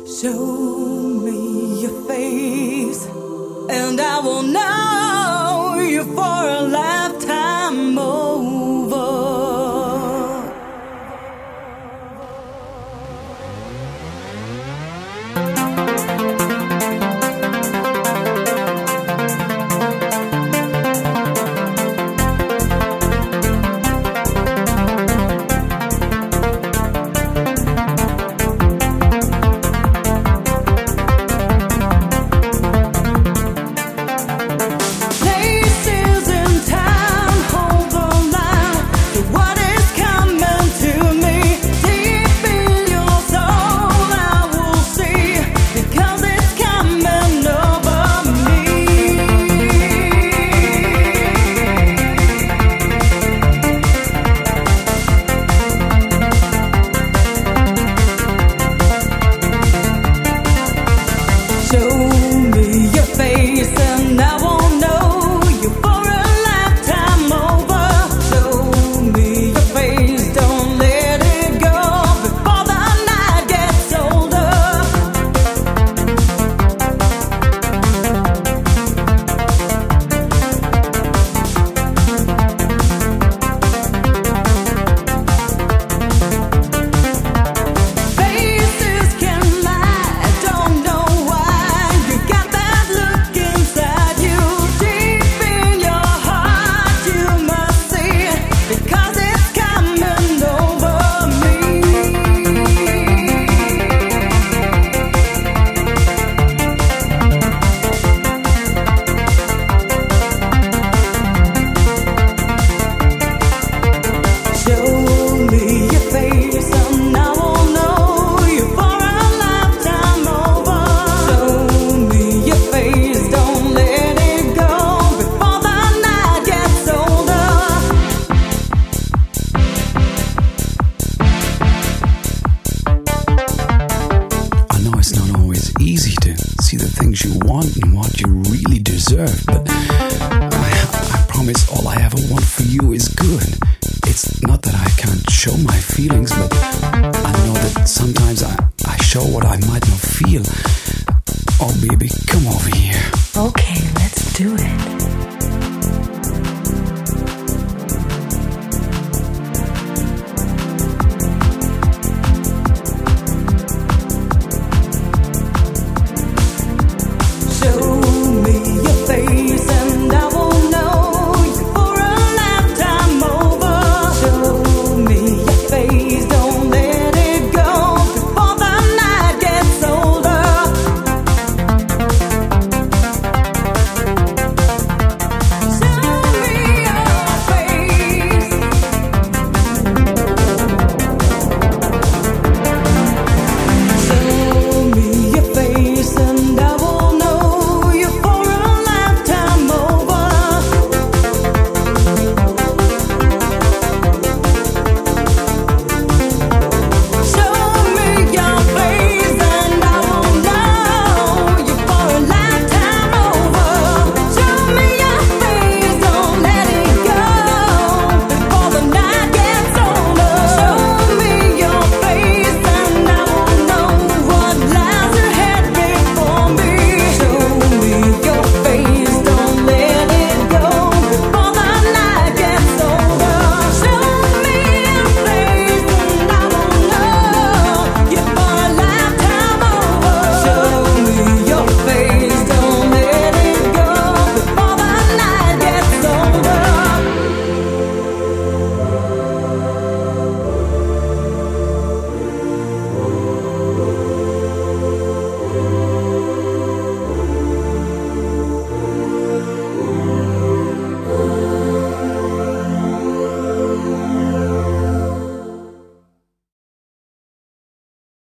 Show me your face, and I will know you for a lifetime over. Easy to see the things you want and what you really deserve, but I promise all I ever want for you is good. It's not that I can't show my feelings, but I know that sometimes I show what I might not feel. Oh baby, come over here. Okay, let's do it.